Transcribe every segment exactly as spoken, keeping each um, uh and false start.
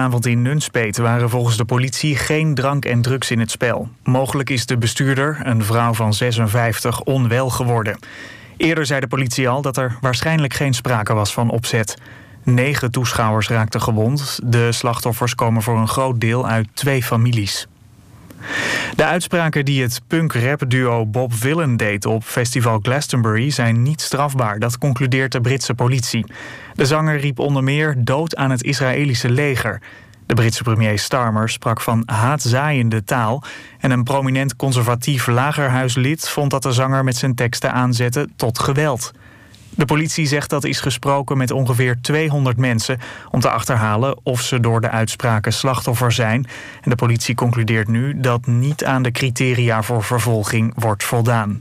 Gisteravond in Nunspeet waren volgens de politie geen drank en drugs in het spel. Mogelijk is de bestuurder, een vrouw van zesenvijftig, onwel geworden. Eerder zei de politie al dat er waarschijnlijk geen sprake was van opzet. Negen toeschouwers raakten gewond. De slachtoffers komen voor een groot deel uit twee families. De uitspraken die het punk-rap-duo Bob Vylan deed op festival Glastonbury zijn niet strafbaar, dat concludeert de Britse politie. De zanger riep onder meer dood aan het Israëlische leger. De Britse premier Starmer sprak van haatzaaiende taal en een prominent conservatief lagerhuislid vond dat de zanger met zijn teksten aanzette tot geweld. De politie zegt dat is gesproken met ongeveer tweehonderd mensen om te achterhalen of ze door de uitspraken slachtoffer zijn. En de politie concludeert nu dat niet aan de criteria voor vervolging wordt voldaan.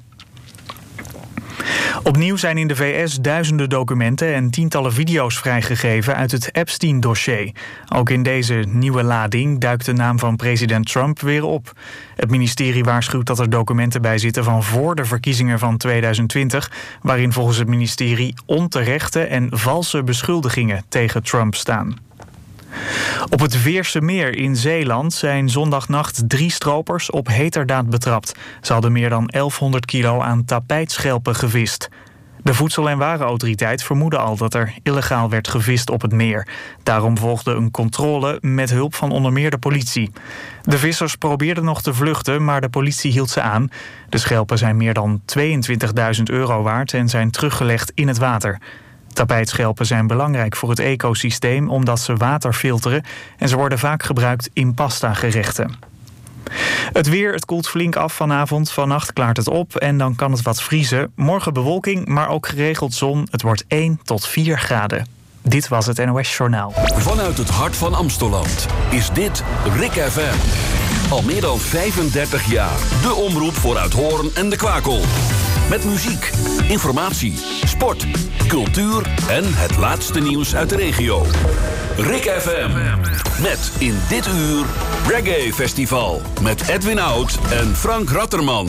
Opnieuw zijn in de V S duizenden documenten en tientallen video's vrijgegeven uit het Epstein-dossier. Ook in deze nieuwe lading duikt de naam van president Trump weer op. Het ministerie waarschuwt dat er documenten bij zitten van voor de verkiezingen van tweeduizend twintig... waarin volgens het ministerie onterechte en valse beschuldigingen tegen Trump staan. Op het Veerse Meer in Zeeland zijn zondagnacht drie stropers op heterdaad betrapt. Ze hadden meer dan elfhonderd kilo aan tapijtschelpen gevist. De Voedsel- en Warenautoriteit vermoedde al dat er illegaal werd gevist op het meer. Daarom volgde een controle met hulp van onder meer de politie. De vissers probeerden nog te vluchten, maar de politie hield ze aan. De schelpen zijn meer dan tweeëntwintigduizend euro waard en zijn teruggelegd in het water. Tapijtschelpen zijn belangrijk voor het ecosysteem omdat ze water filteren en ze worden vaak gebruikt in pastagerechten. Het weer, het koelt flink af vanavond. Vannacht klaart het op en dan kan het wat vriezen. Morgen bewolking, maar ook geregeld zon. Het wordt één tot vier graden. Dit was het N O S Journaal. Vanuit het hart van Amsteland is dit Rik F M. Al meer dan vijfendertig jaar. De omroep voor Uithoorn en de Kwakel. Met muziek, informatie, sport, cultuur en het laatste nieuws uit de regio. Rik F M. Met in dit uur Reggae Festival. Met Edwin Oud en Frank Ratterman.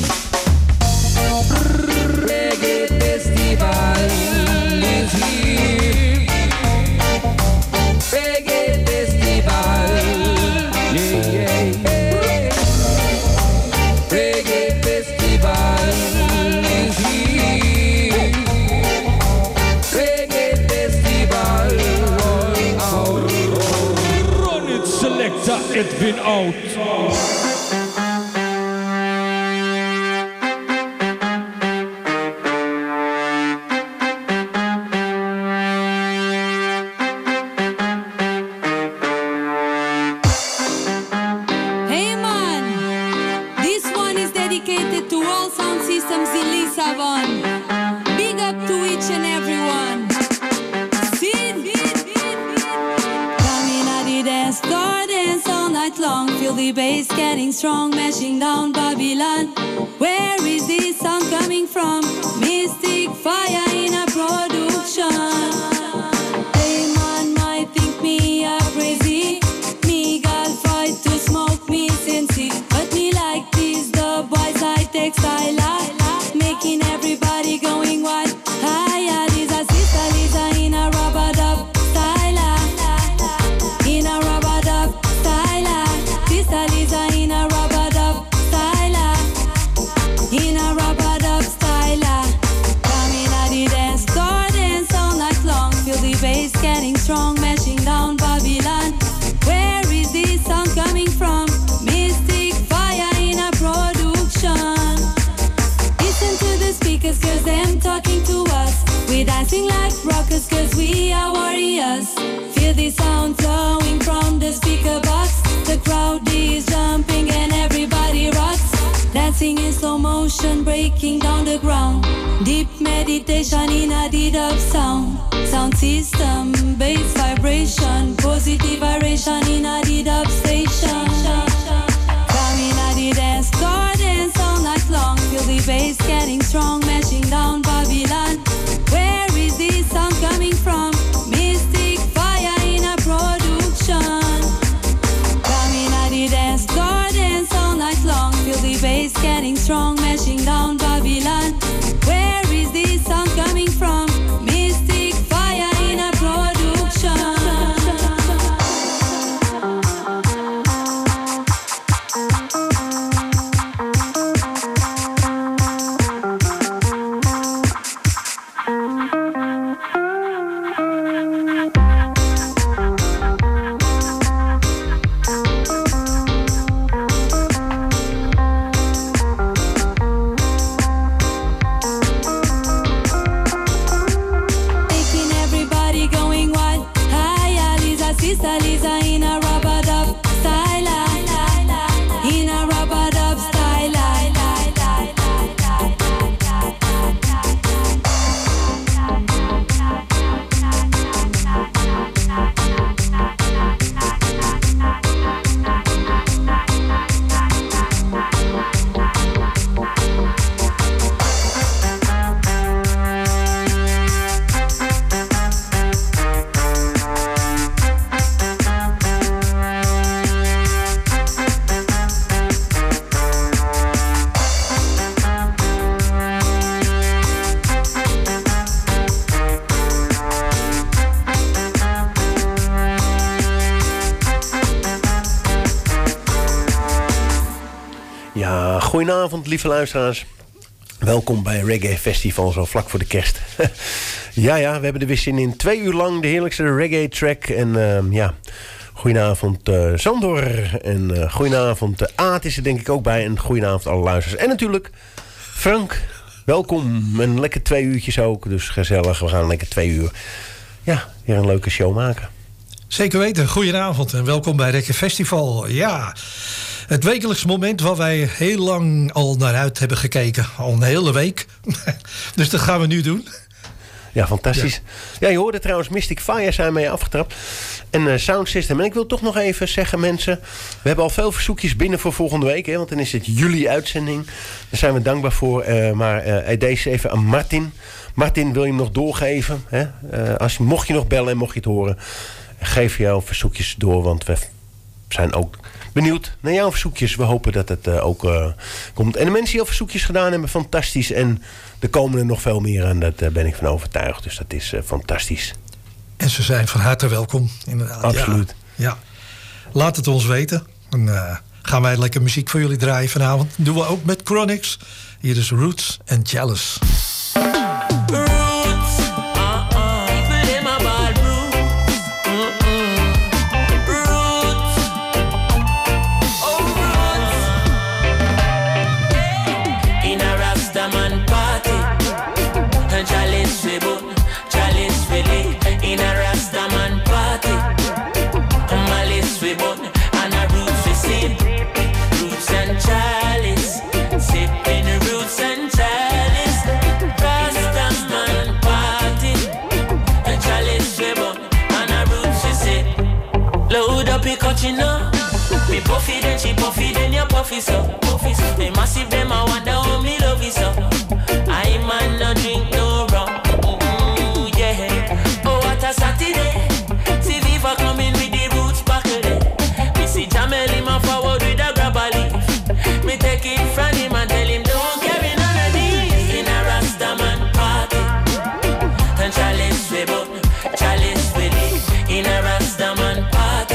Reggae Festival is here. Reggae Festival. Yeah, yeah, yeah. Reggae Festival is here. Reggae Festival. Roll out. Run it, selector Edwin Oud. The bass getting strong, mashing down Babylon. Where is this song coming from? Mystic fire in a production. Hey man might think me a crazy. Me got fight to smoke me sincere. But me like this, the boys I take style. Making everybody going wild. Hi, Lisa, sister Lisa in a rubber dub style. In a rubber dub style. Sister Lisa in a rubber dub style. In a rubber dub style. Coming at the dance floor, dance all night long. Feel the bass getting strong, mashing down Babylon. Where is this song coming from? Mystic fire in a production. Listen to the speakers cause them talking to us. We're dancing like rockers cause we are warriors. Feel the sound flowing from the speaker box. The crowd is jumping and everybody rocks. Dancing in slow motion, breaking down the ground. Deep meditation in a dub sound. Sound system, bass vibration. Positive vibration in a dub station. Coming at the dance floor, dance all night long. Feel the bass getting strong, mashing down Babylon. Where is this song coming from? Mystic fire in a production. Dance floor, dance all night long. Feel the bass getting strong, mashing down Babylon. Where is this song coming from? Mystic fire in a production. Goedenavond, lieve luisteraars. Welkom bij Reggae Festival, zo vlak voor de kerst. ja, ja, we hebben er weer zin in. Twee uur lang de heerlijkste reggae track. En uh, ja, goedenavond uh, Sandor. En uh, goedenavond uh, Aad is er denk ik ook bij. En goedenavond alle luisteraars. En natuurlijk Frank, welkom. En lekker twee uurtjes ook. Dus gezellig, we gaan lekker twee uur. Ja, weer een leuke show maken. Zeker weten, goedenavond en welkom bij Reggae Festival. Ja, het wekelijks moment waar wij heel lang al naar uit hebben gekeken. Al een hele week. Dus dat gaan we nu doen. Ja, fantastisch. Ja, ja je hoorde trouwens Mystic Fire zijn mee afgetrapt. En uh, Sound System. En ik wil toch nog even zeggen, mensen, we hebben al veel verzoekjes binnen voor volgende week. Hè, want dan is het juli uitzending. Daar zijn we dankbaar voor. Uh, maar uh, deze even aan Martin. Martin, wil je hem nog doorgeven? Hè? Uh, als, mocht je nog bellen en mocht je het horen, geef jouw verzoekjes door. Want we zijn ook benieuwd naar jouw verzoekjes. We hopen dat het uh, ook uh, komt. En de mensen die al verzoekjes gedaan hebben, fantastisch. En er komen er nog veel meer aan, daar uh, ben ik van overtuigd. Dus dat is uh, fantastisch. En ze zijn van harte welkom, inderdaad. Absoluut. Ja, ja. Laat het ons weten. Dan uh, gaan wij lekker muziek voor jullie draaien vanavond. Dat doen we ook met Chronix. Hier is Roots and Jealous. Me puffy then she puffy then you puffy so puffy so. They massive them I wonder how me love you so. I man no drink no rum. Ooh, yeah. Oh what a Saturday. See Viva coming with the roots back there. Me see Jamel him a forward with a grab a leaf. Me take it from him and tell him don't carry none of these. In a Rastaman party. And Chalice we bun, Chalice we lit. In a Rastaman party.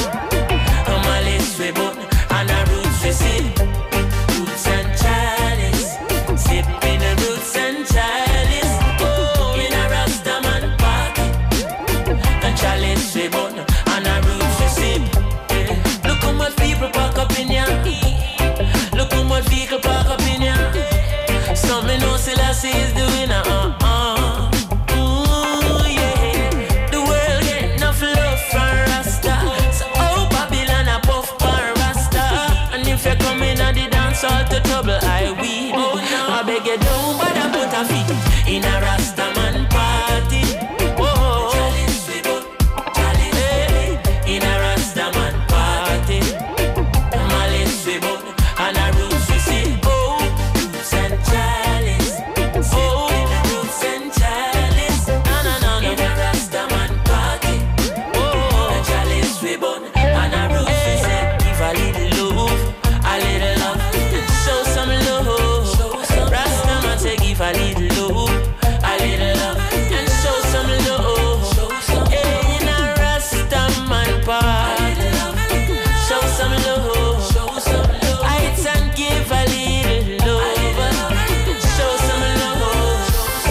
And a roots we sip, roots and chalice, sipping the roots and chalice. Oh, in a Rastaman party, and chalice we burn, and a roots we sip. Yeah. Look how much people park up in ya. Look how much vehicle park up in ya. Some me know Selassie is doing a uh uh. Ooh yeah, the world get enough love from Rasta. So oh Babylon a puff. If you come in and the dance all to trouble, I weed. Oh, no. I beg you don't bother put a feet in a Rastaman party. Oh, Chalice we bun, Chalice hey, in a Rastaman party. Malice we bun, and a roots we see. Oh, roots and chalice. Oh, roots and chalice. No, no, no, no. In a Rastaman party. Oh, Chalice we bun, and a roots we see. Give a little love. A little love, show some love. Rastaman say give a little love, a little love, and show some love. Hey, in a Rastaman party, show some love. Heights and give a little love, show some love.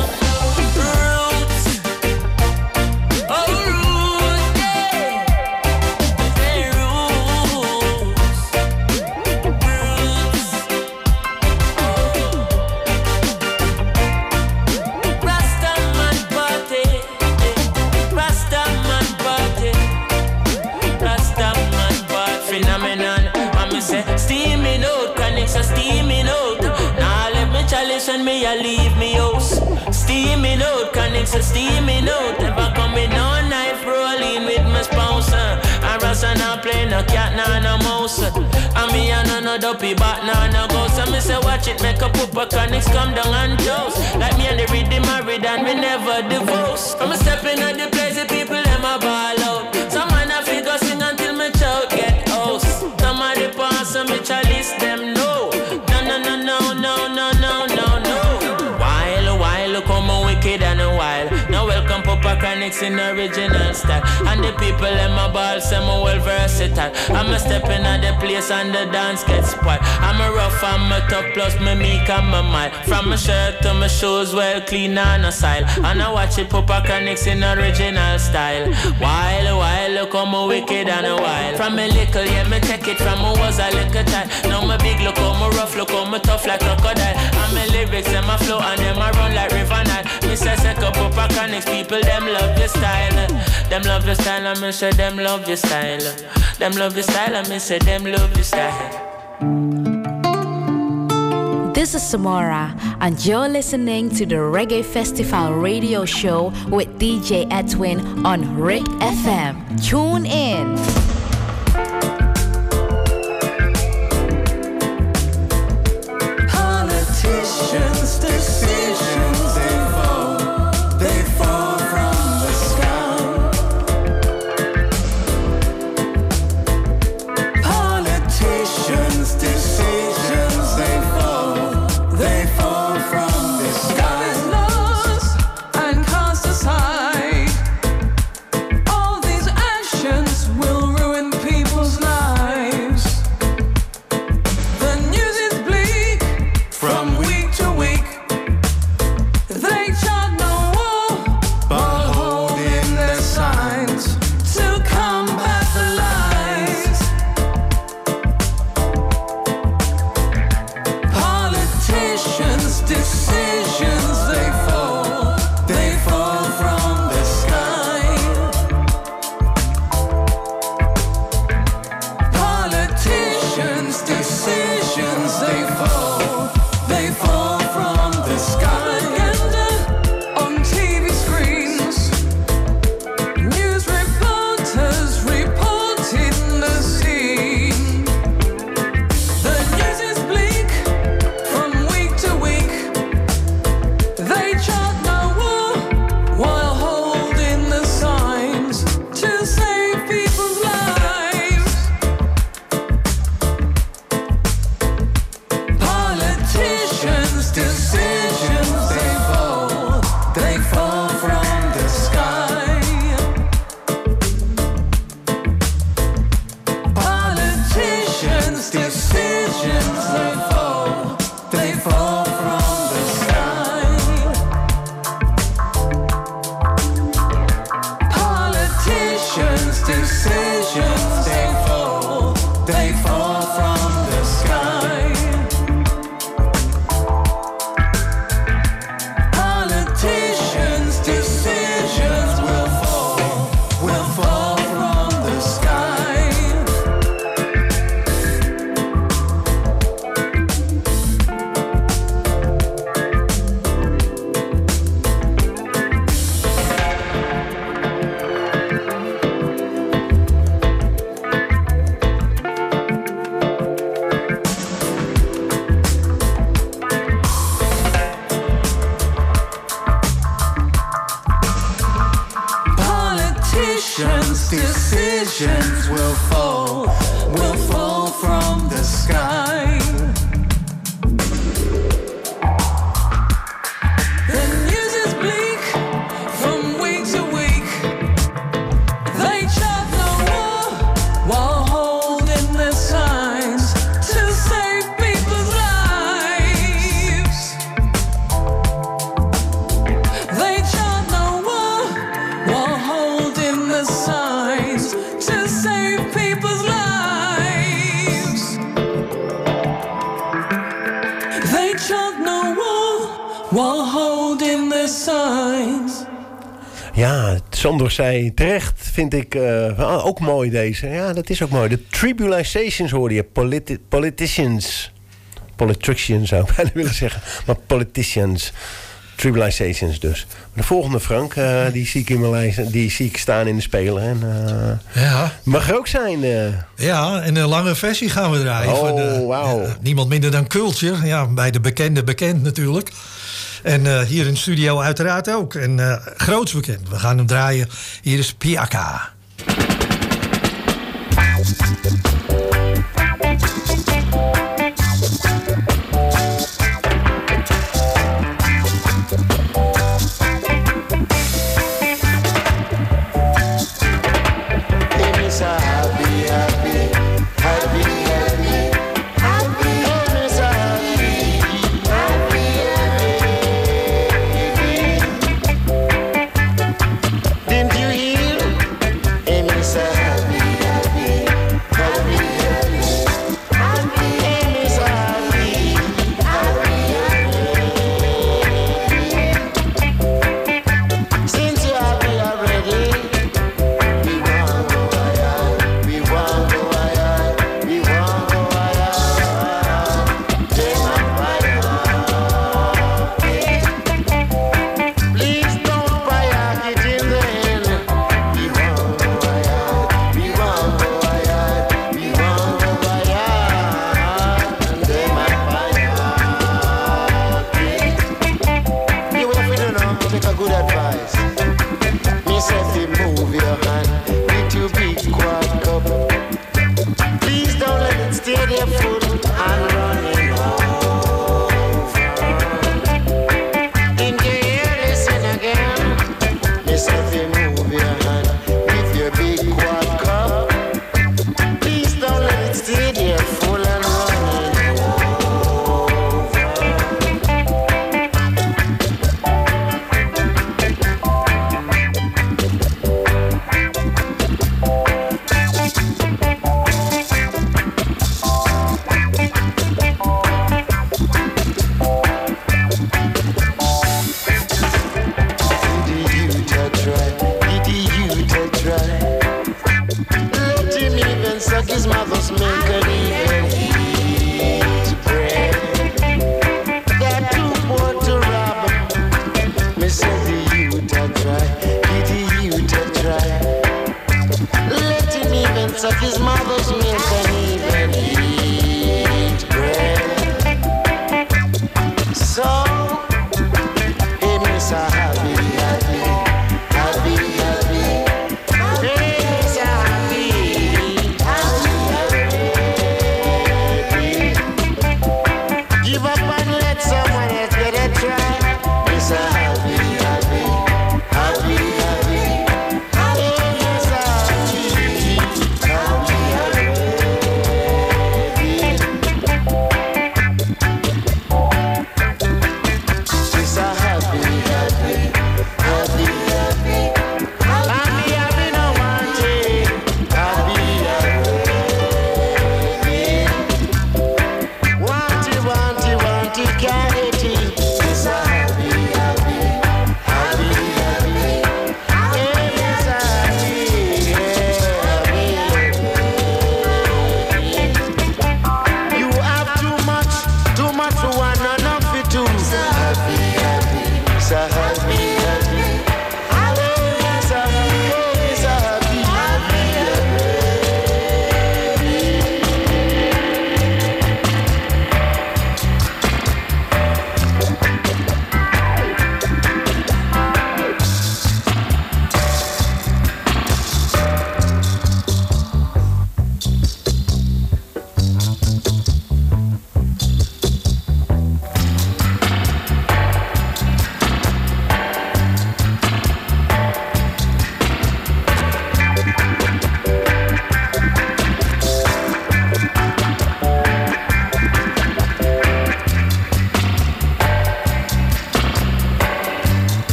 Roots, oh roots, yeah, hey roots. Rastaman party, Rastaman party, Rastaman party, phenomenon. And me say steaming out, connection steaming out. Now let me challenge and me a leave me house. Steaming out, connection steaming out. Never coming on knife rolling with my spouse. And Rasta not play no cat, nah no mouse. And me a no no dopey bat, nah no ghost. And me say watch it, make a pooper connects come down and toast. Like me and the rhythm married and we never divorce. I'm a stepping at the place, the people them a ball out. Some man a figure sing until me choke get house. Some of the pass and me chalice them no. No no no no no no no no no. While while come on wicked and a while. Now welcome Papa Chronics in original style. And the people in my ball, say I'm well versatile. I'm a step in at the place and the dance gets spoiled. I'm a rough, I'm a tough, plus me meek and my mild. From my shirt to my shoes, well clean and a style. And I watch it Papa Chronics in original style. While, while, look how me wicked and a while. From a little, yeah, me take it from I was a little child. Now me big, look how me rough, look how me tough like crocodile. And my lyrics and my flow and them I run like river Nile. Me say set up Papa Chronics, people them love your style. Them love your style, and me say them love your style. Them love your style, and me say them love your style. This is Samara, and you're listening to the Reggae Festival radio show with D J Edwin on Rick F M. Tune in. Politicians' decisions, they fall, they fall from the sky. Politicians' decisions, they fall, they fall from the sky. Lost and cast aside. All these actions will ruin people's lives. The news is bleak from week to week. They chant no war, but holding their signs to combat the lies. Politicians' decisions, they fall, they fall from the sky. Politicians' decisions, they fall, they fall from the sky. Propaganda on T V screens, news reporters reporting the scene. The news is bleak from week to week. They chant no war while holding the signs to save people's lives. Politicians' decisions, they fall, they fall from the sky. Politicians' decisions, they fall, they fall from the sky. Politicians' decisions, they fall, they fall from the sky. Politicians' decisions will fall, will fall from the sky. Politicians' decisions will fall, will fall from the sky. The news is bleak from week to week. They chant no war while holding their signs to save people's lives. They chant no war while holding the signs to save people's lives. They chant no war while holding the signs. Ja, Sander zei terecht, vind ik uh, ook mooi deze. Ja, dat is ook mooi. De Tribulations hoorde je. Politi- politicians. Politicians zou ik bijna willen zeggen. Maar politicians. Tribulations dus. De volgende, Frank, uh, die zie ik in mijn lijst, die zie ik staan in de Spelen. En, uh, Ja. mag er ook zijn. Uh. Ja, en een lange versie gaan we draaien. Oh, van de, wauw. ja, niemand minder dan Culture. Ja, bij de bekende bekend natuurlijk. En uh, hier in de studio uiteraard ook. En uh, groots bekend. We gaan hem draaien. Hier is Piaka.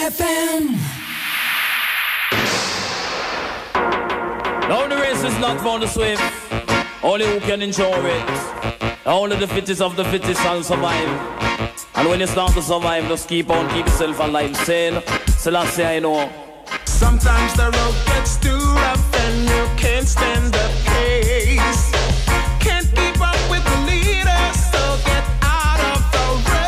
F M. Now the race is not for the swift, only who can endure it. Only the fittest of the fittest shall survive. And when you start to survive, just keep on, keep yourself alive. Saying, Selassie, I know. Sometimes the road gets too rough and you can't stand the pace. Can't keep up with the leaders, so get out of the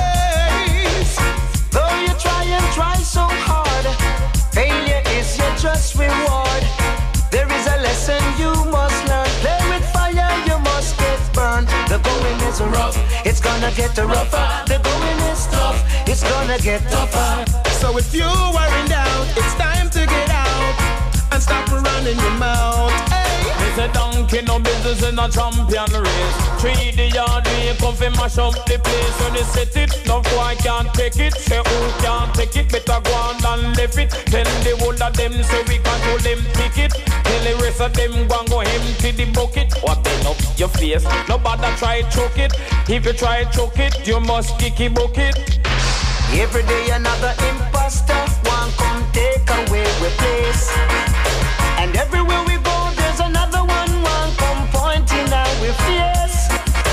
race. Though you try and try so hard, failure is your just reward. There is a lesson you must learn. Play with fire, you must get burned. The going is rough, it's gonna get rougher. The going is tough, it's gonna get tougher. So if you are in doubt, it's time to get out and stop running your mouth. Hey. It's a donkey, no business in a champion race. Three the yard, we come fi mash up the place. When you set it, no boy can't take it. Say who can't take it, better go on and left it. Tell the whole of them, so we can't hold them pick it. Tell the rest of them, go and go empty the bucket. Or bend up your face, nobody try choke it. If you try choke it, you must kick it bucket. Every day another imposter, one come take away with place. And everywhere we go, there's another one, one come pointing out with face.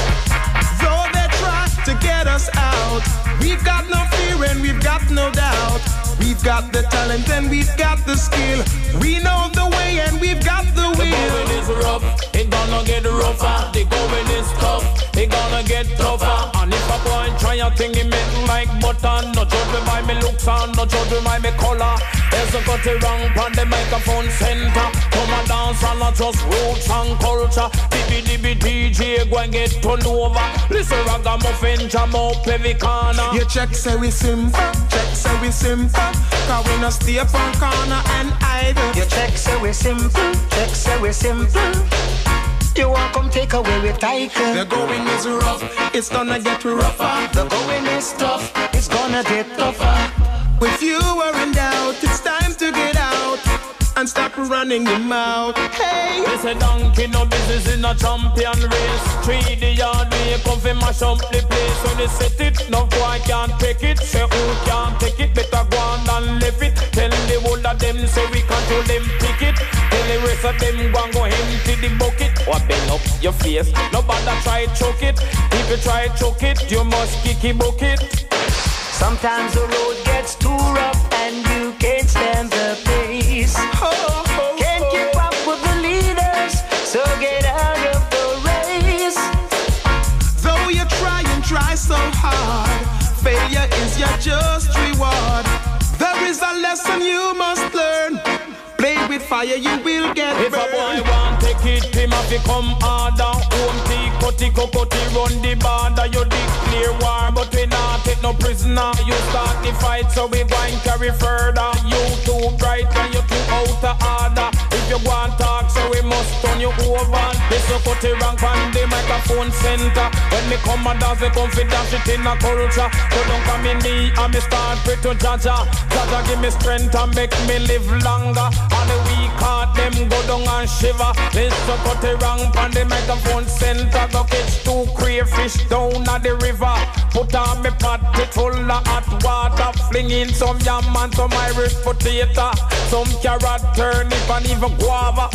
Though they try to get us out, we've got no fear and we've got no doubt. We've got the talent and we've got the skill. We know the way and we've got the will. The going is rough, it gonna get rougher. The going is tough, it gonna get tougher. And if a boy try a thing, he make like button. No judge me by me looks and no judge me by me color. There's a cut it wrong on the microphone center. Come and dance and not just roots and culture. Dibby dibby D J go and get turned over. Listen ragamuffin jam up every corner. Your check say we simple, check say we simple. Cause we no stay up on corner and idle. Your check say we simple, check say we simple. You want come take away with title. The going is rough, it's gonna get rougher. The going is tough, it's gonna get tougher. If you are in doubt, it's time to get out and stop running your mouth. Hey! It's a donkey, no business in a champion race. Three the yard, we come fi mash up the place. When they set it, no boy can't take it. Say who can't take it, better go on and left it. Tell the whole of them, so we can't hold them pick it. Tell the rest of them, go and go empty the bucket. Or bend up your face, nobody try choke it. If you try choke it, you must kick it bucket. Sometimes the road gets too rough and you can't stand the pace. Oh, oh, can't oh. keep up with the leaders, so get out of the race. Though you try and try so hard, failure is your just reward. There is a lesson you must learn. Play with fire, you will get if burned. If a boy want take it, him have to come harder. Home tea, cutty, cocotty, run the border. You declare war, but we not take no prisoner. You start the fight, so we going carry further. You too bright and you too out of order. If you want talk, so we must turn you over. This so cutty rank on the microphone center. When me come and dance, they come fi dash it in a culture. So don't come in me and me start pray to Jaja. Jaja give me strength and make me live longer. And the weak heart, them go down and shiver. Let's cut the wrong on the microphone center. Go catch two crayfish down at the river. Put on me pot, it full of hot water. Fling in some yam and some Irish potato. Some carrot, turnip and even guava.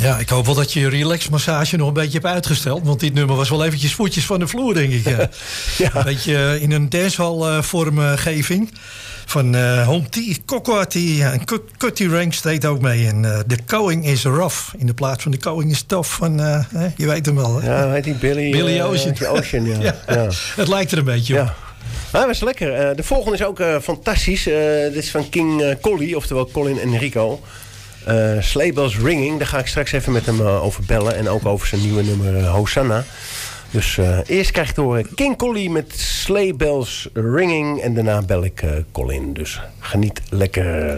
Ja, ik hoop wel dat je je relaxmassage nog een beetje hebt uitgesteld. Want dit nummer was wel eventjes voetjes van de vloer, denk ik. Ja. Ja. Een beetje in een dancehall vormgeving. Van uh, Home T, Cocoa-T en Cutty Ranks deed ook mee. En uh, The Going is Rough. In de plaats van The Going is Tough. Van, uh, eh, je weet hem wel. Hè? Ja, heet die Billy, Billy Ocean. Uh, Ocean ja. Ja. Ja. Het lijkt er een beetje op. Ja. Nou, dat was lekker. Uh, de volgende is ook uh, fantastisch. Uh, dit is van King uh, Collie, oftewel Colin Enrico. Uh, Sleigh Bells Ringing. Daar ga ik straks even met hem uh, over bellen. En ook over zijn nieuwe nummer uh, Hosanna. Dus uh, eerst krijg ik te horen King Collie met Sleigh Bells Ringing. En daarna bel ik uh, Colin. Dus geniet lekker.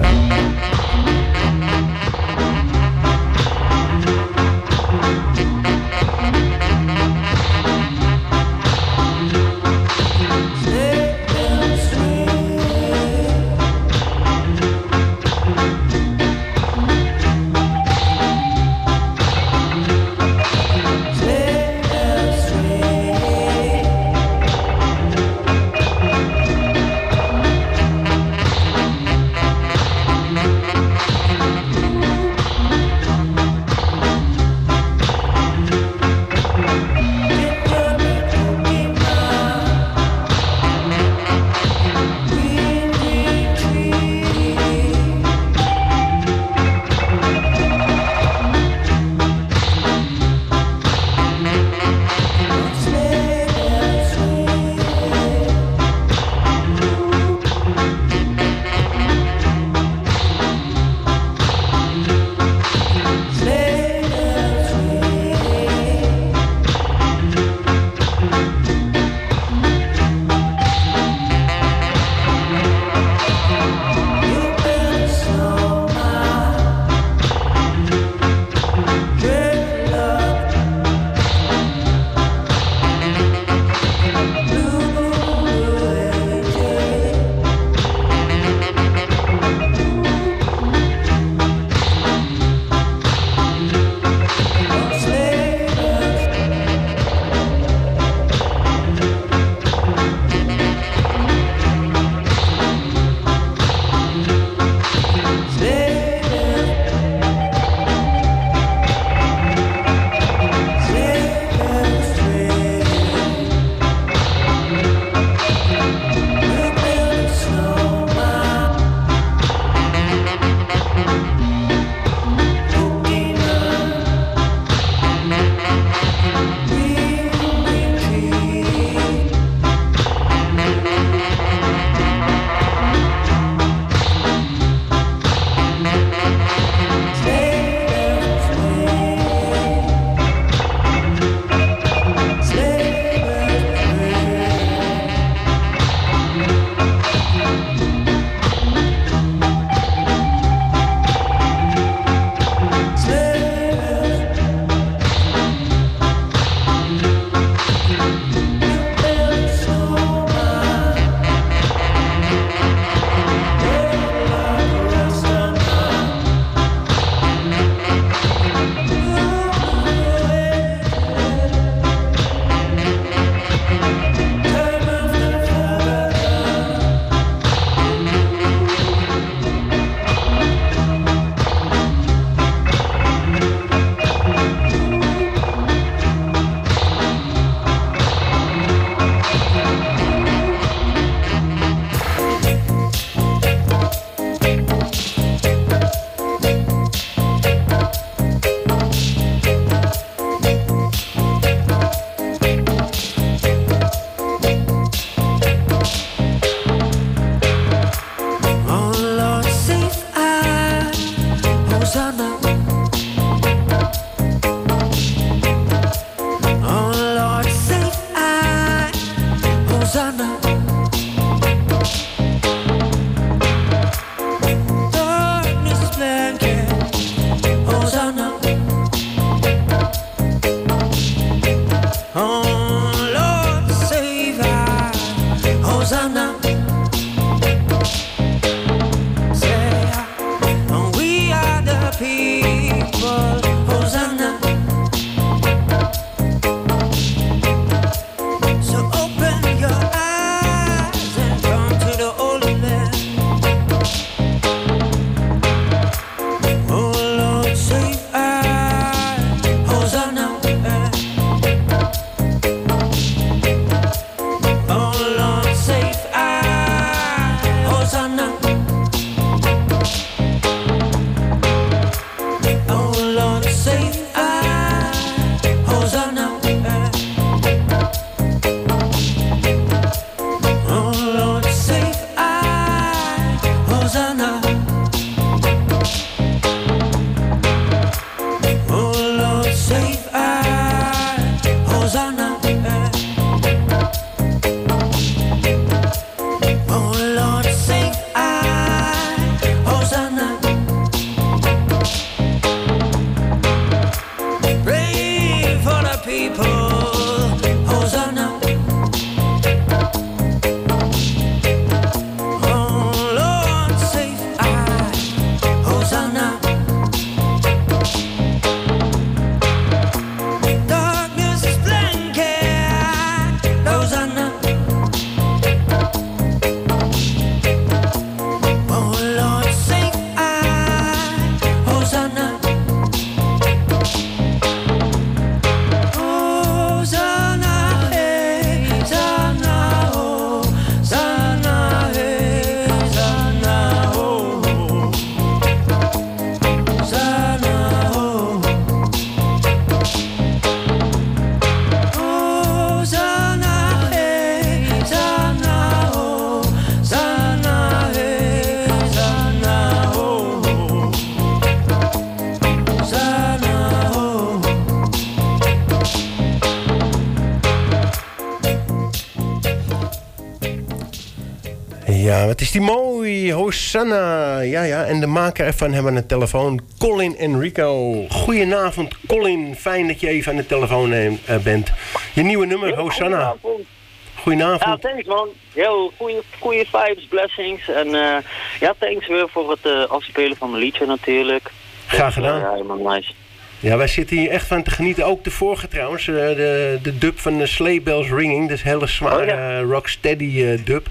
wat is die mooi. Hosanna. Ja, ja. En de maker ervan hebben we aan de telefoon. Colin Enrico. Goedenavond, Colin. Fijn dat je even aan de telefoon uh, bent. Je nieuwe nummer, Hosanna. Goedenavond. Goedenavond. Ja, thanks man. Heel goede, goede vibes, blessings. En uh, ja, thanks weer voor het uh, afspelen van mijn liedje natuurlijk. Graag gedaan. Uh, ja, helemaal nice. Ja, wij zitten hier echt van te genieten. Ook de vorige trouwens, uh, de, de dub van de Sleigh Bells Ringing. Dat is een hele zware oh, ja. uh, rocksteady uh, dub.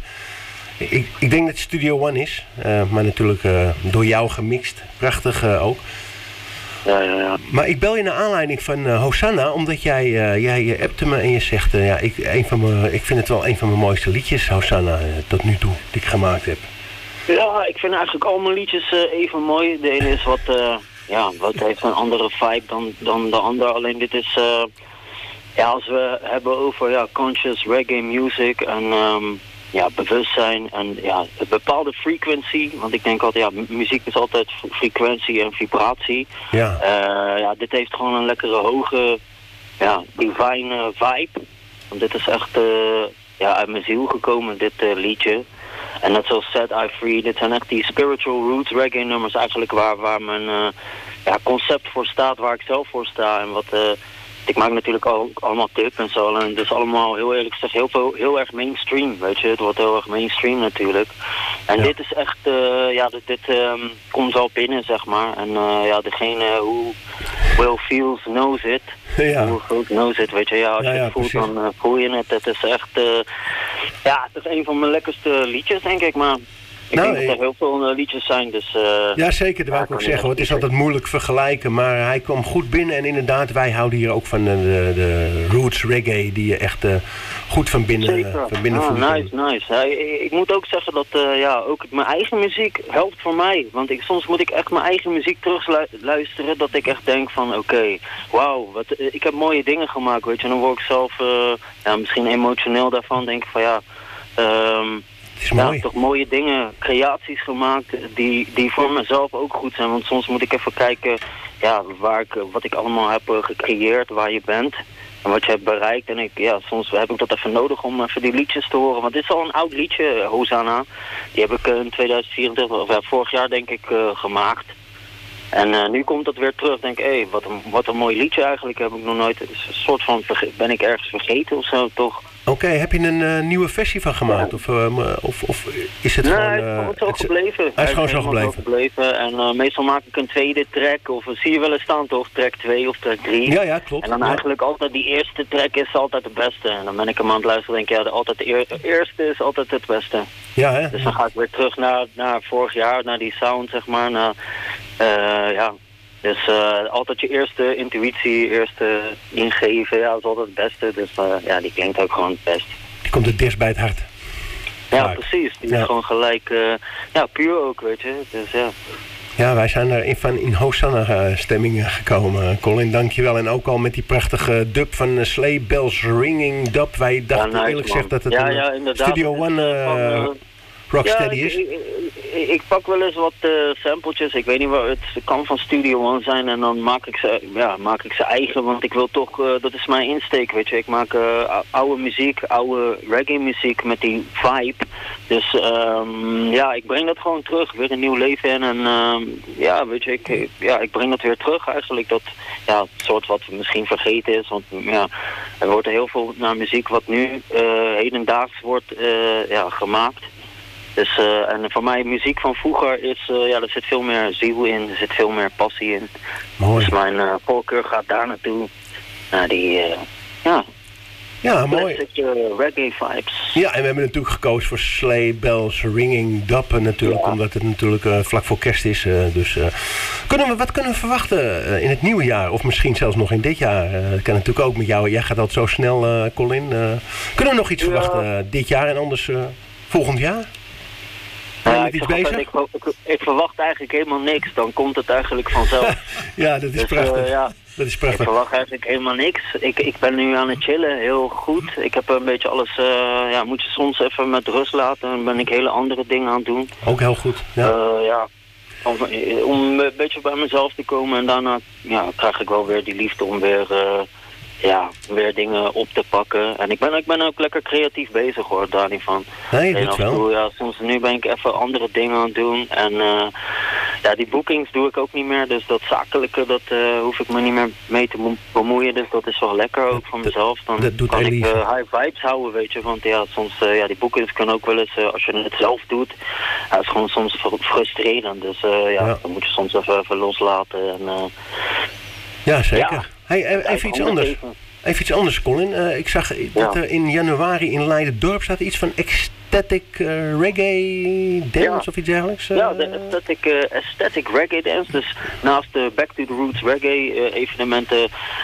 Ik, ik denk dat het Studio One is. Uh, maar natuurlijk uh, door jou gemixt. Prachtig uh, ook. Ja, ja, ja. Maar ik bel je naar aanleiding van uh, Hosanna, omdat jij, uh, jij je appte me en je zegt, uh, ja, ik, een van mijn, ik vind het wel een van mijn mooiste liedjes, Hosanna, uh, tot nu toe, die ik gemaakt heb. Ja, ik vind eigenlijk al mijn liedjes uh, even mooi. De ene is wat, uh, ja, wat heeft een andere vibe dan, dan de ander. Alleen dit is, uh, ja, als we hebben over ja, conscious reggae music en um, ja, bewustzijn en ja, een bepaalde frequency. Want ik denk altijd, ja, muziek is altijd frequentie en vibratie. Ja. Uh, ja, dit heeft gewoon een lekkere hoge, ja, divine vibe. Want dit is echt uh, ja, uit mijn ziel gekomen, dit uh, liedje. En net zoals Set I Free, dit zijn echt die spiritual roots reggae nummers eigenlijk waar, waar mijn uh, ja, concept voor staat, waar ik zelf voor sta. En wat, uh, ik maak natuurlijk ook allemaal tip en zo. En dus allemaal, heel eerlijk gezegd, heel, veel, heel erg mainstream, weet je. Het wordt heel erg mainstream natuurlijk. En ja. dit is echt, uh, ja, dit, dit um, komt wel binnen, zeg maar. En uh, ja, degene who well feels knows it. Ja. Hoe goed knows it, weet je. Ja, als ja, je het ja, voelt, precies. dan uh, voel je het. Het is echt, uh, ja, het is een van mijn lekkerste liedjes, denk ik, maar... Ik nou, denk dat er heel veel uh, liedjes zijn, dus... Uh, ja, zeker, dat wou ik ook zeggen. Hoor. Het is altijd moeilijk vergelijken, maar hij kwam goed binnen. En inderdaad, wij houden hier ook van de, de, de roots reggae, die je echt uh, goed van binnen, uh, van binnen ah, voelt. Nice, nice. Ja, ik, ik moet ook zeggen dat uh, ja, ook mijn eigen muziek helpt voor mij. Want ik, soms moet ik echt mijn eigen muziek terugluisteren, dat ik echt denk van, oké, okay, wauw, wat, uh, ik heb mooie dingen gemaakt, weet je. En dan word ik zelf uh, ja, misschien emotioneel daarvan, denk ik van, ja... Um, Ja, toch mooie dingen, creaties gemaakt die, die voor mezelf ook goed zijn. Want soms moet ik even kijken ja, waar ik, wat ik allemaal heb uh, gecreëerd, waar je bent en wat je hebt bereikt. En ik, ja, soms heb ik dat even nodig om even die liedjes te horen. Want dit is al een oud liedje, Hosanna. Die heb ik uh, in tweeduizend vierentwintig, of ja, vorig jaar denk ik, uh, gemaakt. En uh, nu komt dat weer terug. Denk, hé, hey, wat, een, wat een mooi liedje eigenlijk. Heb ik nog nooit. Een soort van, ben ik ergens vergeten of zo, toch? Oké, okay, heb je een uh, nieuwe versie van gemaakt? Ja. Of, uh, of, of is het nee, gewoon... Nee, uh, het is zo gebleven. Hij is gewoon zo gebleven. gebleven. En uh, meestal maak ik een tweede track. Of zie je wel eens staan, toch? Track twee of track drie. Ja, ja, klopt. En dan ja. eigenlijk altijd die eerste track is altijd het beste. En dan ben ik hem aan het luisteren en denk ik, ja, altijd de, eer, de eerste is altijd het beste. Ja, hè? Dus dan ga ik weer terug naar, naar vorig jaar, naar die sound, zeg maar. Naar, uh, ja... Dus uh, altijd je eerste intuïtie, eerste ingeven, ja, dat is altijd het beste. Dus uh, ja, die klinkt ook gewoon het best. Die komt het dichtst bij het hart. Ja, Vaak. precies. Die ja. is gewoon gelijk, uh, ja, puur ook, weet je. Dus ja. Ja, wij zijn er in, van in Hosanna-stemming gekomen, Colin, dankjewel. En ook al met die prachtige dub van uh, Sleigh Bells Ringing dub. Wij dachten ja, nice, eerlijk gezegd dat het ja, een ja, Studio One uh, uh, rocksteady ja, is. Ik, ik, ik pak wel eens wat uh, sampletjes. Ik weet niet waar het kan van Studio One zijn en dan maak ik ze, ja, maak ik ze eigen, want ik wil toch, uh, dat is mijn insteek, weet je. Ik maak uh, oude muziek, oude reggae muziek met die vibe. Dus um, ja, ik breng dat gewoon terug, weer een nieuw leven in en um, ja, weet je, ik, ja, ik breng dat weer terug eigenlijk. Dat ja, een soort wat misschien vergeten is, want ja, er wordt heel veel naar muziek wat nu uh, hedendaags wordt uh, ja, gemaakt. Dus, uh, en voor mij, muziek van vroeger is, uh, ja, er zit veel meer ziel in, er zit veel meer passie in. Mooi. Dus mijn uh, voorkeur gaat daar naartoe, naar die, uh, ja, ja, mooi. classic uh, reggae vibes. Ja, en we hebben natuurlijk gekozen voor Sleigh Bells Ringing Dub natuurlijk, ja. omdat het natuurlijk uh, vlak voor kerst is. Uh, dus uh, kunnen we, wat kunnen we verwachten uh, in het nieuwe jaar, of misschien zelfs nog in dit jaar? Uh, dat kan natuurlijk ook met jou, jij gaat altijd zo snel, uh, Colin. Uh, kunnen we nog iets ja. verwachten uh, dit jaar en anders uh, volgend jaar? Ja, ik, iets bezig? Ik, ik, ik verwacht eigenlijk helemaal niks, dan komt het eigenlijk vanzelf. Ja, dat is dus, prachtig. Uh, ja, dat is prachtig. Ik verwacht eigenlijk helemaal niks. Ik, ik ben nu aan het chillen, heel goed. Ik heb een beetje alles, uh, ja, moet je soms even met rust laten. Dan ben ik hele andere dingen aan het doen. Ook heel goed, ja. Uh, ja. Om, om een beetje bij mezelf te komen en daarna ja, krijg ik wel weer die liefde om weer... Uh, ja, weer dingen op te pakken. En ik ben, ik ben ook lekker creatief bezig hoor, daar niet van. Nee, en dat wel. Toe, ja, soms nu ben ik even andere dingen aan het doen. En uh, ja, die bookings doe ik ook niet meer. Dus dat zakelijke, dat uh, hoef ik me niet meer mee te bemoeien. Dus dat is wel lekker ook voor mezelf. Dan dat doet kan ik Elise. uh, high vibes houden, weet je. Want ja, soms, uh, ja, die bookings kunnen ook wel eens, uh, als je het zelf doet, ja, is gewoon soms frustrerend. Dus uh, ja, ja, dan moet je soms even, even loslaten. En, uh, ja, zeker. Ja, hey, even iets anders. Even. even iets anders, Colin. Uh, ik zag dat ja. er in januari in Leiden-Dorp staat iets van ecstatic uh, reggae dance ja. of iets dergelijks. Uh, ja, de aesthetic, uh, aesthetic reggae dance. Dus naast de Back to the Roots reggae uh, evenementen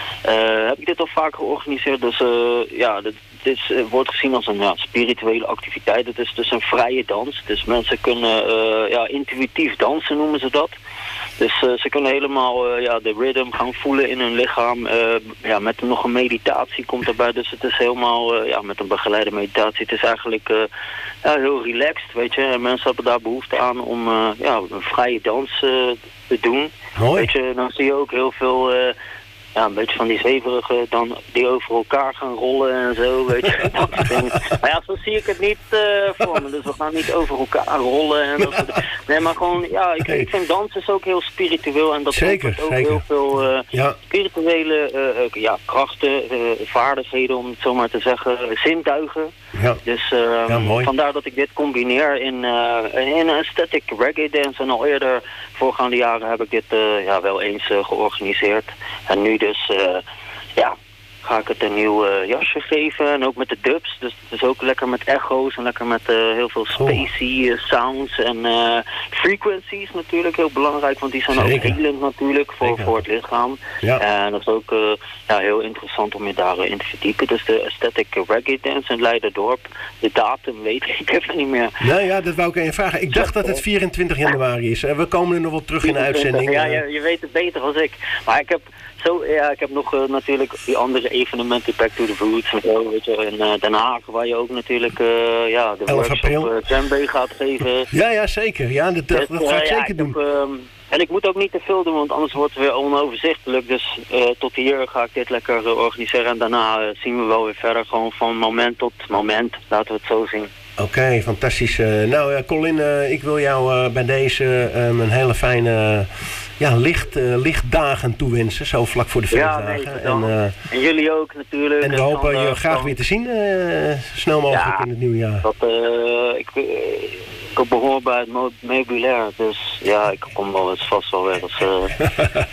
uh, heb ik dit al vaak georganiseerd. Dus uh, ja, dit, dit is, uh, wordt gezien als een ja, spirituele activiteit. Het is dus een vrije dans. Dus mensen kunnen uh, ja, intuïtief dansen, noemen ze dat. Dus uh, ze kunnen helemaal uh, ja, de rhythm gaan voelen in hun lichaam. Uh, ja, met nog een meditatie komt erbij. Dus het is helemaal uh, ja, met een begeleide meditatie. Het is eigenlijk uh, ja, heel relaxed, weet je. En mensen hebben daar behoefte aan om uh, ja, een vrije dans uh, te doen. Mooi. Weet je, dan zie je ook heel veel... Uh, Ja, een beetje van die zweverige dan die over elkaar gaan rollen en zo, weet je. Maar ja, zo zie ik het niet uh, voor me. Dus we gaan niet over elkaar rollen en dat soort. Nee, maar gewoon, ja, ik, ik vind dansen is ook heel spiritueel en dat zeker, heeft ook zeker. heel veel uh, ja. spirituele uh, ja, krachten, uh, vaardigheden, om het zo maar te zeggen, zintuigen. Ja. Dus uh, ja, mooi. vandaar dat ik dit combineer in, uh, in een aesthetic reggae dance. En al eerder, voorgaande jaren, heb ik dit uh, ja, wel eens uh, georganiseerd. En nu dus, uh, ja, ga ik het een nieuw uh, jasje geven. En ook met de dubs. Dus het is ook lekker met echo's en lekker met uh, heel veel spacey uh, sounds. En uh, frequencies natuurlijk heel belangrijk. Want die zijn Zeker. ook helend natuurlijk voor, voor het lichaam. Ja. En dat is ook uh, ja, heel interessant om je daarin te verdiepen. Dus de aesthetic reggae dance in Leiden-Dorp. De datum weet ik even niet meer. Nou ja, dat wou ik even vragen. Ik dacht dat het vierentwintig januari is. We komen er nog wel terug in de uitzending. Ja, je, je weet het beter dan ik. Maar ik heb... Zo, ja, ik heb nog uh, natuurlijk die andere evenementen, Back to the Roots en zo, weet je, in uh, Den Haag, waar je ook natuurlijk uh, ja, de workshop uh, djembe gaat geven. Ja, ja, zeker. Ja, dat, dat, dus, dat ga ik uh, zeker ja, doen. Ik heb, um, en ik moet ook niet te veel doen, want anders wordt het weer onoverzichtelijk. Dus uh, tot hier ga ik dit lekker uh, organiseren en daarna uh, zien we wel weer verder, gewoon van moment tot moment, laten we het zo zien. Oké, okay, fantastisch. Uh, nou, uh, Colin, uh, ik wil jou uh, bij deze uh, een hele fijne uh, ja, licht, uh, lichtdagen toewensen, zo vlak voor de feestdagen. Ja, nee, en, uh, en jullie ook natuurlijk. En we en hopen dan, je uh, graag dan... weer te zien, uh, snel mogelijk ja, in het nieuwe jaar. Dat, uh, ik, uh, ik behoor bij het meubilair, dus ja, ik kom wel eens vast wel weer. Dus, uh,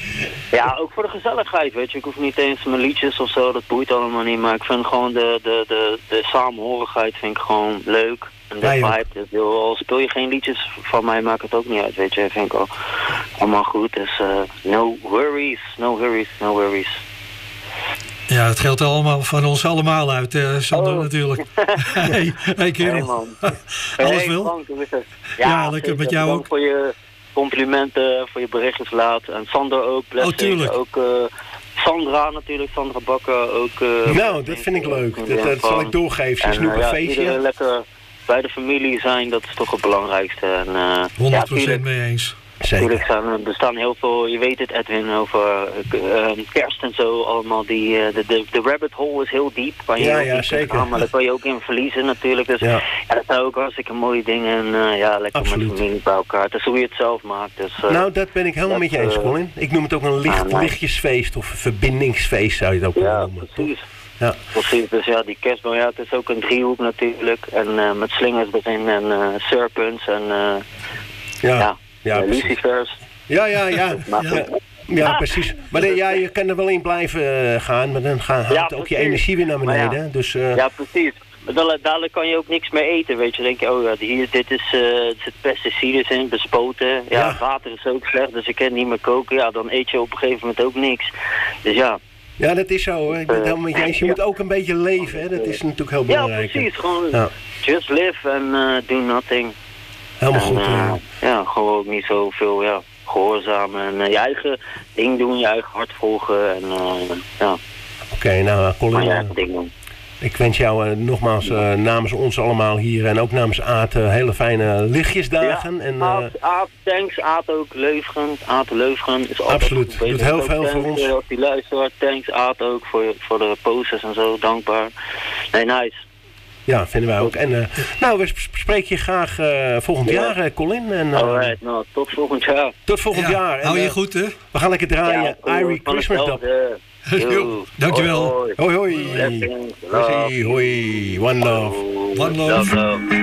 ja, ook voor de gezelligheid, weet je. Ik hoef niet eens mijn liedjes of zo, dat boeit allemaal niet. Maar ik vind gewoon de, de, de, de samenhorigheid vind ik gewoon leuk. En de ja, vibe, dus, al speel je geen liedjes van mij, maakt het ook niet uit, weet je. Vind ik al allemaal goed, dus uh, no worries, no worries, no worries. Ja, het geldt allemaal van ons allemaal uit, uh, Sander, oh. natuurlijk. hey, hey kerel. Hey, Alles hey, wel? Frank, ja, ja, lekker met jou ook. Voor je complimenten, voor je berichtjes laat. En Sander ook, oh, tuurlijk. ook uh, Sandra natuurlijk, Sandra Bakker ook. Uh, nou, dat vind ik leuk. Dat, dat zal ik doorgeven. Ze is nu op een ja, feestje. Lekker bij de familie zijn, dat is toch het belangrijkste. En, uh, honderd procent ja, mee eens. Natuurlijk zijn er staan heel veel, je weet het Edwin, over uh, kerst en zo allemaal. Die, uh, de, de, de rabbit hole is heel diep. Waar je ja, ja, zeker. Gaan, maar daar kan je ook in verliezen natuurlijk. Dus ja, ja dat zijn ook hartstikke mooie dingen. En uh, ja, lekker Absoluut. Met familie bij elkaar. Het is hoe je het zelf maakt. Dus, uh, nou, dat ben ik helemaal dat, met je eens, uh, Colin. Ik noem het ook een licht, ah, lichtjesfeest of verbindingsfeest zou je het ook kunnen ja, noemen. Precies. Ja, precies. Dus ja, die kerstboom, ja, het is ook een driehoek natuurlijk. En uh, met slingers erin en uh, serpents en uh, ja, ja, ja uh, lucifers. Ja, ja, ja. ja. Ja, precies. Maar de, ja, je kan er wel in blijven uh, gaan, maar dan gaan, haalt ja, ook je energie weer naar beneden. Ja. Dus, uh... ja, precies. Maar dadelijk kan je ook niks meer eten, weet je. Dan denk je, oh ja, hier, dit is, uh, er zit pesticides in, bespoten. Ja, ja, water is ook slecht, dus je kan niet meer koken. Ja, dan eet je op een gegeven moment ook niks. Dus ja. Ja, dat is zo hoor. Ik ben het helemaal met je eens. Je moet ook een beetje leven, hè. Dat is natuurlijk heel belangrijk. Ja, precies. Gewoon ja. just live and uh, do nothing. Helemaal en, goed. Uh, ja. ja, gewoon ook niet zoveel, ja, gehoorzamen. En uh, je eigen ding doen, je eigen hart volgen. En uh, ja. Oké, okay, nou Colin. je eigen ding doen. Ik wens jou uh, nogmaals uh, namens ons allemaal hier en ook namens Aad uh, hele fijne lichtjesdagen. Ja, en, uh, Aad, Aad, thanks. Aad ook, Leufgen. Aad Leufgen is altijd absoluut, goed. doet heel veel voor ons. Als hij luistert, thanks Aad ook voor, voor de posters en zo, dankbaar. Nee, nice. Ja, vinden wij ook. En uh, nou, we spreken je graag uh, volgend ja. jaar, uh, Colin. En, uh, alright, nou, tot volgend jaar. Tot volgend ja, jaar. En, hou je uh, goed, hè? We gaan lekker draaien. Ja, cool, Irie Christmas Dub. Yo, dankjewel. Hoi, hoi. Hoi, hoi. hoi. One love. One love. love, love.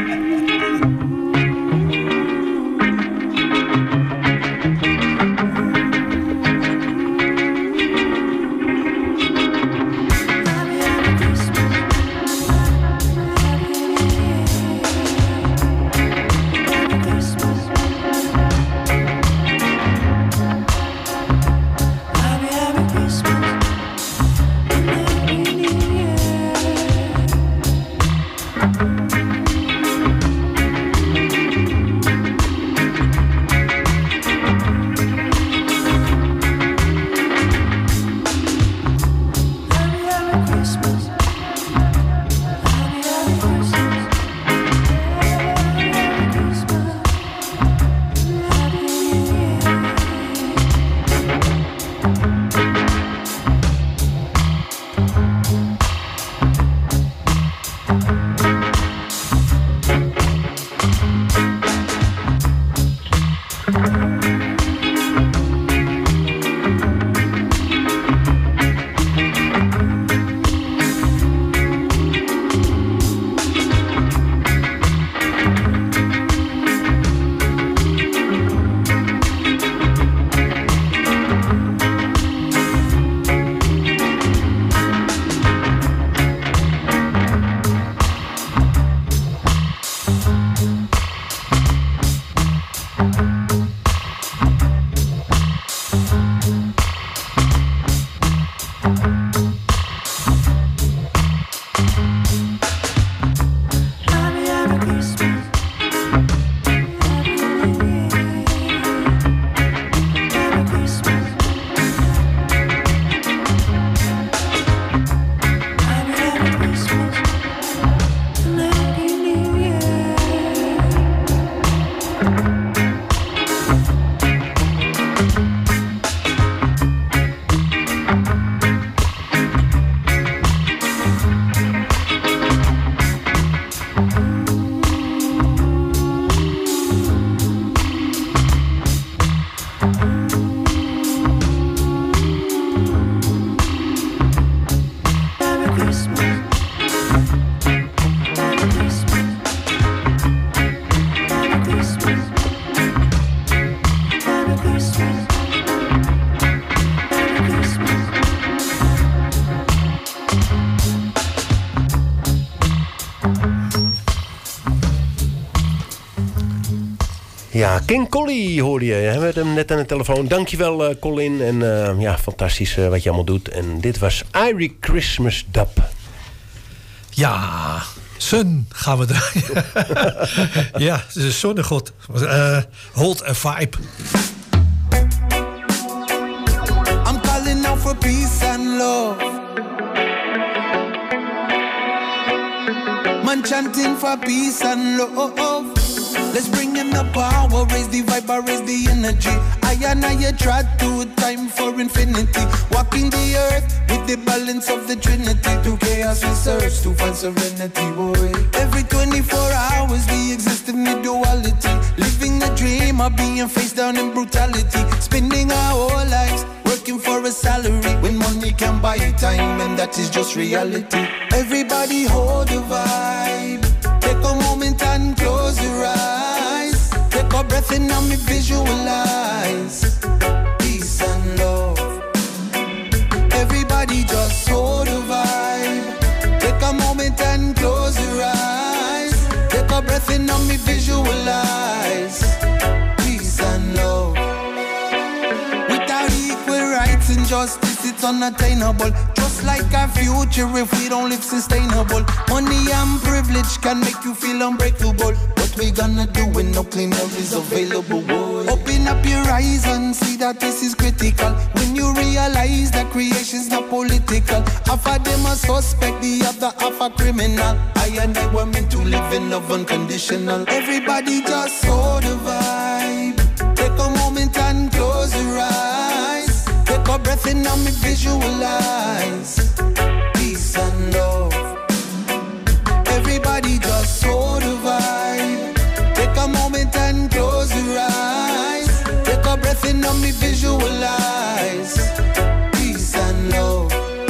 Ja, King Collie hoorde je. We hebben hem net aan de telefoon. Dankjewel, uh, Colin. En uh, ja, fantastisch uh, wat je allemaal doet. En dit was Irie Christmas Dub. Ja, Sun gaan we draaien. Ja, de zonnegod. Uh, hold a vibe. I'm calling out for peace and love. Man chanting for peace and love. Let's bring in the power, raise the vibe, raise the energy. I and I trod to time for infinity. Walking the earth with the balance of the Trinity. To chaos we search to find serenity, boy. Every twenty-four hours we exist in the duality. Living a dream of being face down in brutality. Spending our whole lives working for a salary. When money can buy time and that is just reality. Everybody hold the vibe. Take a moment and close your eyes. Take a breath and now me visualize peace and love. Everybody just hold the vibe. Take a moment and close your eyes. Take a breath and now me visualize peace and love. Without equal rights and justice, it's unattainable. Just like our future if we don't live sustainable. Money and privilege can make you feel unbreakable. But we gonna do when no clean air is available? Boy? Open up your eyes and see that this is critical. When you realize that creation's not political, half of them a suspect, the other half a criminal. I and I were meant to live in love unconditional. Everybody just hold the vibe. Take a moment and close your eyes. Take a breath in and me visualize peace and love. Everybody just hold the vibe. Take a moment and close your eyes. Take a breath in and me visualize peace and love.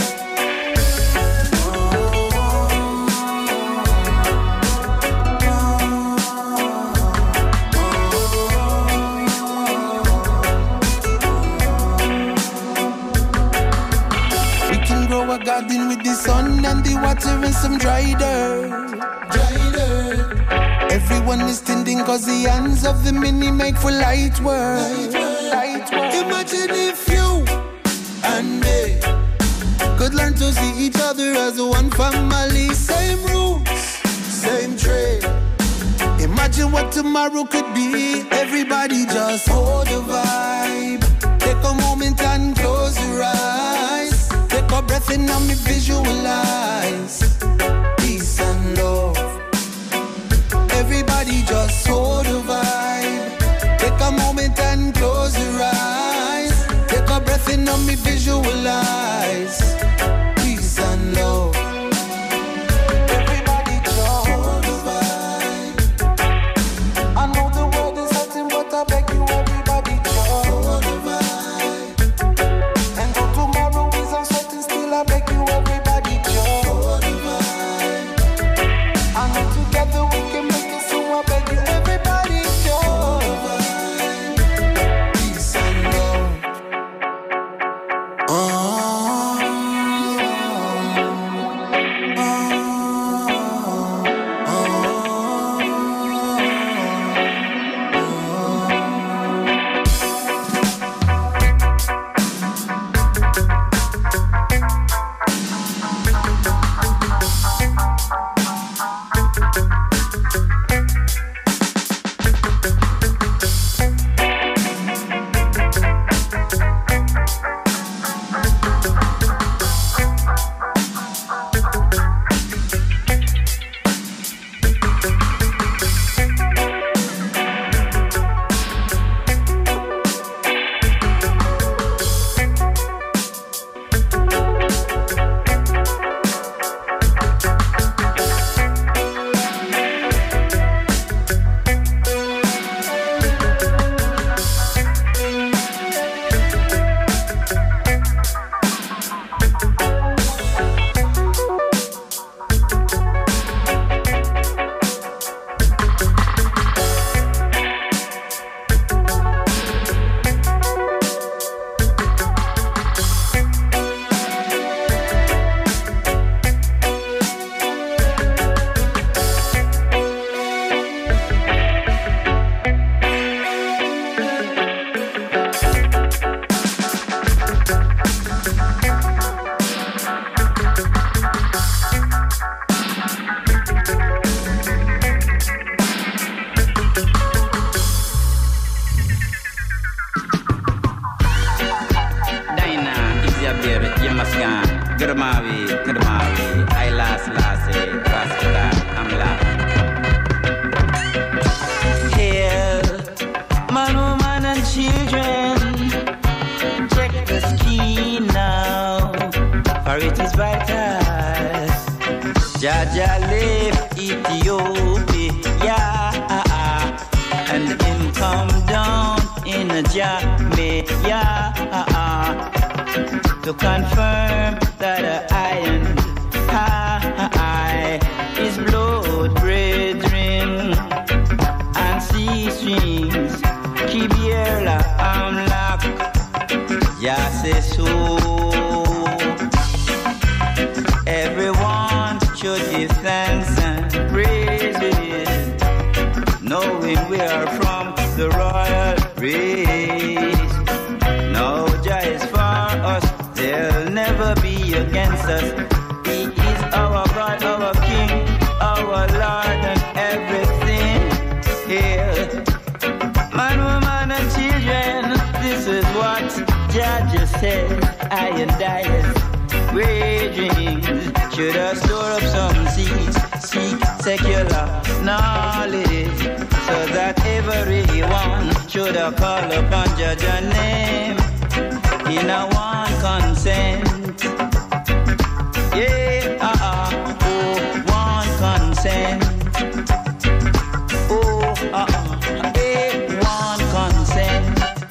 A garden with the sun and the water and some dry dirt. Dry dirt. Everyone is tending cause the hands of the many make for light work. Light work. Imagine if you and me could learn to see each other as one family. Same roots, same trade. Imagine what tomorrow could be. Everybody just hold the vibe. Take a moment and close your eyes. Take a breath in and me visualize peace and love. Everybody just hold the vibe. Take a moment and close your eyes. Take a breath in and me visualize peace and love. Everybody just hold the vibe. I know the world is hurting, but I beg you, everybody just hold the vibe. And though tomorrow is uncertain, still I beg you, everybody just hold the vibe. I know together we can make it, so I beg you, everybody just hold the vibe. Peace and love. Oh, oh, oh, oh. Jaja left Ethiopia and him come down in Jamaica to confirm that iron high is blood brethren and sea streams keep your lock. Yeah, say so. Everyone should give thanks and praises, knowing we are from the royal race. No Jah is for us, they'll never be against us. He is our God, our King, our Lord, and everything Jah just said, I and I waging. Should have store up some seeds, seek secular knowledge, so that everyone should have call upon Jah's name in a one consent. Yeah, uh-uh, oh, one consent. Oh, uh-uh, eh, one consent.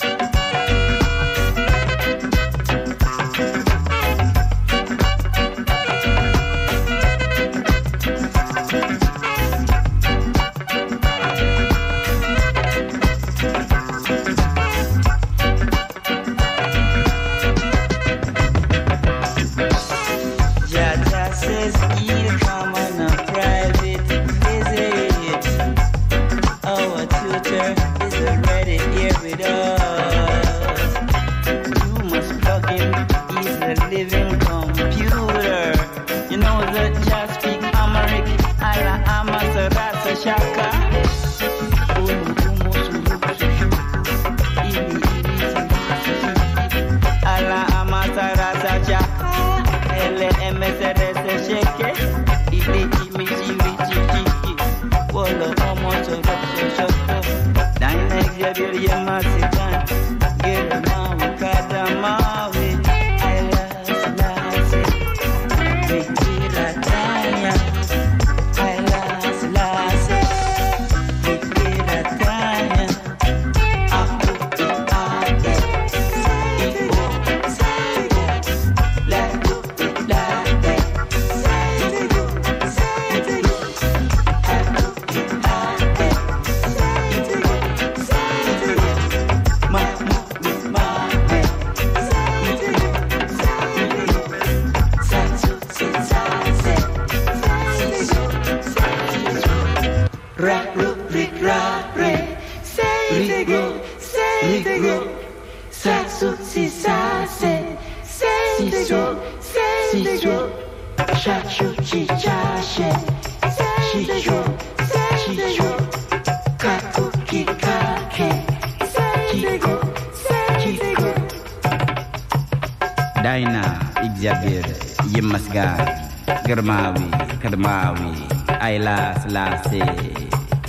Germawi, Kermawi, Ayla Selassie,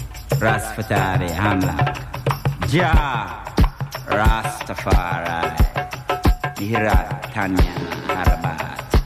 Rasfatari, Hamlak, Jah, Rastafari, Mihrat, Tanya, Harabat.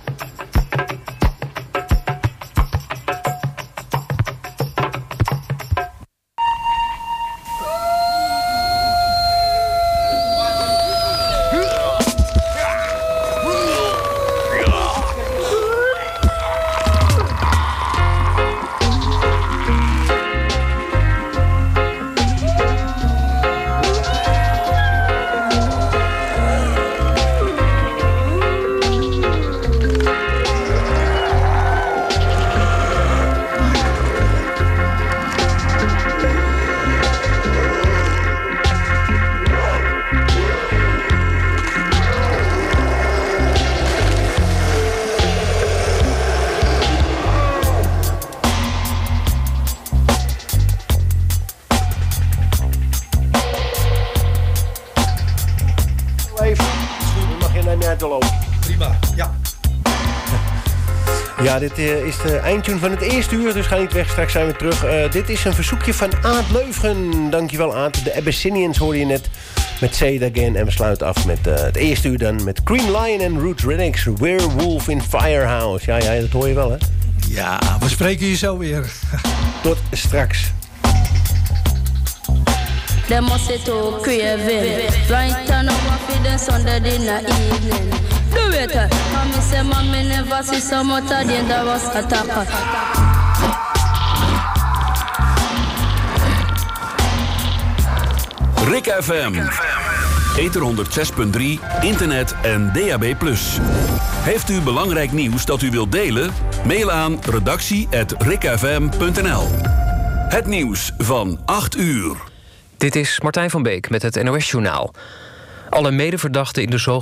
Ja, dit uh, is de eindtune van het eerste uur, dus ga niet weg, straks zijn we terug. Uh, dit is een verzoekje van Aad Leufgen. Dankjewel Aad. De Abyssinians hoorde je net met Say It Again. En we sluiten af met uh, het eerste uur dan met Green Lion en Roots Redix. Werewolf in Firehouse. Ja, ja, dat hoor je wel, hè? Ja, we spreken je zo weer. Tot straks. Them must say to craving. Right turn up for the Sunday dinner evening. Do it. Mommy say mommy never see so much of dangerous attack. Rick F M. Ether honderd zes punt drie, internet en D A B plus. Heeft u belangrijk nieuws dat u wilt delen? Mail aan redactie at rickfm punt n l. Het nieuws van acht uur. Dit is Martijn van Beek met het N O S-journaal. Alle medeverdachten in de zogeheten